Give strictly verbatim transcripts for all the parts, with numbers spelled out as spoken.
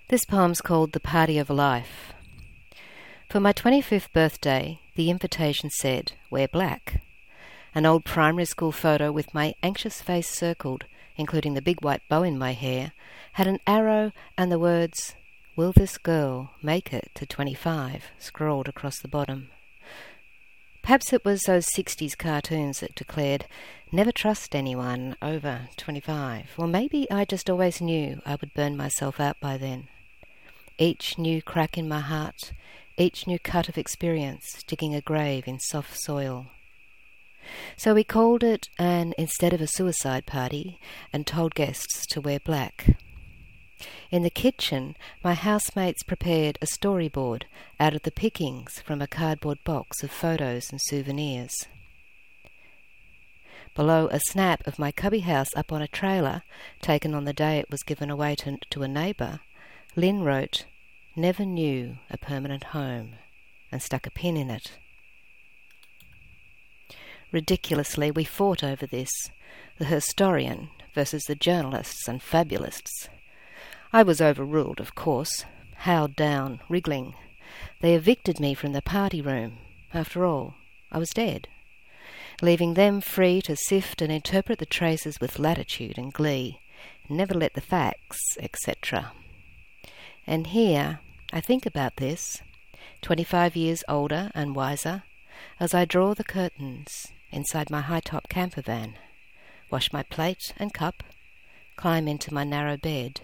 This poem's called The Party of a Life. For my twenty-fifth birthday, the invitation said, "Wear black." An old primary school photo with my anxious face circled, including the big white bow in my hair, had an arrow and the words, "Will this girl make it to twenty-five?" scrawled across the bottom. Perhaps it was those sixties cartoons that declared, "Never trust anyone over twenty-five." Or maybe I just always knew I would burn myself out by then. Each new crack in my heart, each new cut of experience digging a grave in soft soil. So we called it an instead of a suicide party and told guests to wear black. In the kitchen, my housemates prepared a storyboard out of the pickings from a cardboard box of photos and souvenirs. Below a snap of my cubby house up on a trailer, taken on the day it was given away to, to a neighbour, Lynn wrote, "Never knew a permanent home," and stuck a pin in it. Ridiculously, we fought over this, the historian versus the journalists and fabulists. I was overruled, of course, howled down, wriggling. They evicted me from the party room. After all, I was dead, leaving them free to sift and interpret the traces with latitude and glee, never let the facts, et cetera. And here, I think about this, twenty-five years older and wiser, as I draw the curtains inside my high-top camper van, wash my plate and cup, climb into my narrow bed.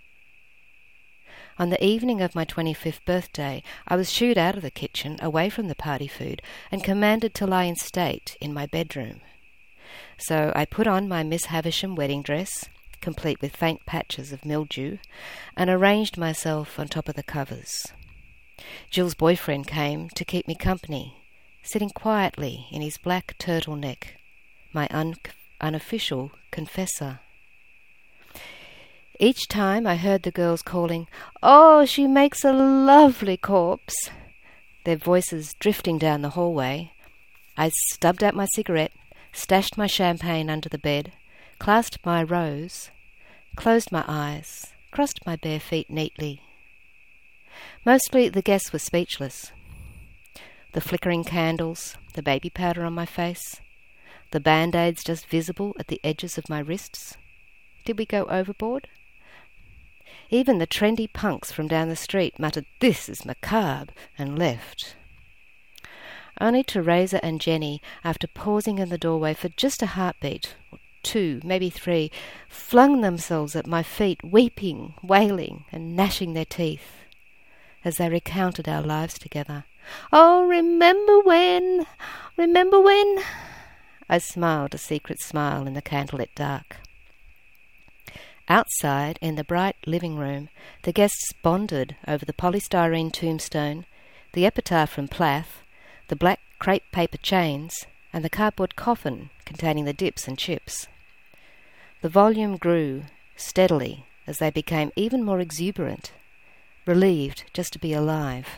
On the evening of my twenty-fifth birthday, I was shooed out of the kitchen, away from the party food, and commanded to lie in state in my bedroom. So I put on my Miss Havisham wedding dress, complete with faint patches of mildew, and arranged myself on top of the covers. Jill's boyfriend came to keep me company, sitting quietly in his black turtleneck, my un- unofficial confessor. Each time I heard the girls calling, "Oh, she makes a lovely corpse," their voices drifting down the hallway, I stubbed out my cigarette, stashed my champagne under the bed, clasped my rose, closed my eyes, crossed my bare feet neatly. Mostly the guests were speechless. The flickering candles, the baby powder on my face, the band-aids just visible at the edges of my wrists. Did we go overboard? Even the trendy punks from down the street muttered, "This is macabre," and left. Only Teresa and Jenny, after pausing in the doorway for just a heartbeat, or two, maybe three, flung themselves at my feet, weeping, wailing, and gnashing their teeth, as they recounted our lives together. "Oh, remember when, remember when?" I smiled a secret smile in the candlelit dark. Outside, in the bright living room, the guests bonded over the polystyrene tombstone, the epitaph from Plath, the black crepe paper chains, and the cardboard coffin containing the dips and chips. The volume grew steadily as they became even more exuberant, relieved just to be alive.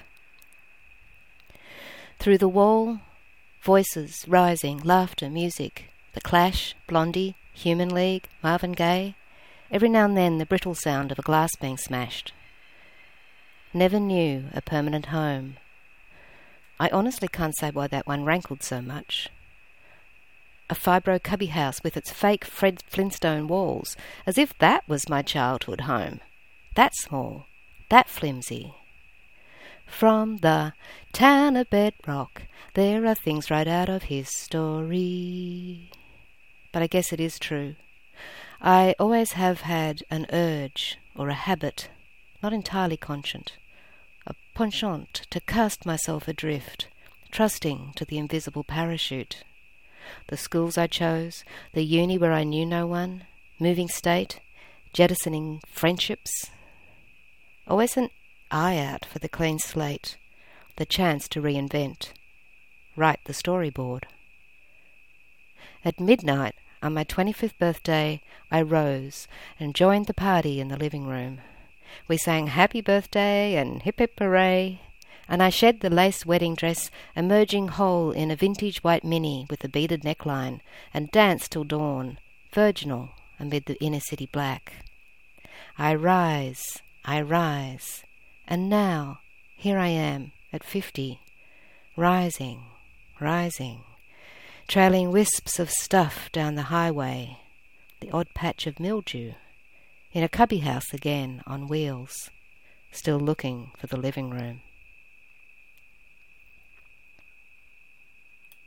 Through the wall, voices rising, laughter, music, The Clash, Blondie, Human League, Marvin Gaye, every now and then the brittle sound of a glass being smashed. Never knew a permanent home. I honestly can't say why that one rankled so much. A fibro cubby house with its fake Fred Flintstone walls, as if that was my childhood home. That small, that flimsy. From the town of Bedrock, there are things right out of his story. But I guess it is true. I always have had an urge, or a habit, not entirely conscient, a penchant to cast myself adrift, trusting to the invisible parachute. The schools I chose, the uni where I knew no one, moving state, jettisoning friendships. Always an eye out for the clean slate, the chance to reinvent, write the storyboard. At midnight, on my twenty-fifth birthday, I rose and joined the party in the living room. We sang Happy Birthday and Hip Hip Hooray, and I shed the lace wedding dress, emerging whole in a vintage white mini with a beaded neckline, and danced till dawn, virginal amid the inner city black. I rise, I rise, and now here I am at fifty, rising, rising, trailing wisps of stuff down the highway, the odd patch of mildew, in a cubby house again on wheels, still looking for the living room.